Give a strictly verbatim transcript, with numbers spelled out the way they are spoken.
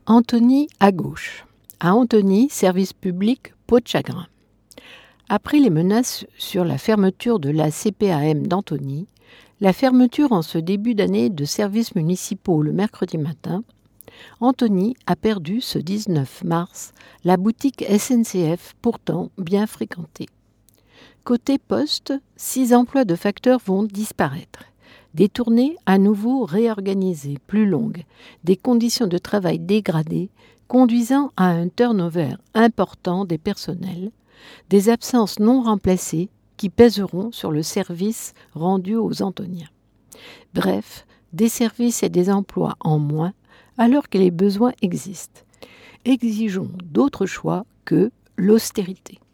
Antony à gauche. À Antony, service public, peau de chagrin. Après les menaces sur la fermeture de la C P A M d'Antony, la fermeture en ce début d'année de services municipaux le mercredi matin, Antony a perdu ce dix-neuf mars la boutique S N C F pourtant bien fréquentée. Côté poste, six emplois de facteurs vont disparaître. Des tournées à nouveau réorganisées, plus longues, des conditions de travail dégradées, conduisant à un turnover important des personnels, des absences non remplacées qui pèseront sur le service rendu aux Antoniens. Bref, des services et des emplois en moins, alors que les besoins existent. Exigeons d'autres choix que l'austérité.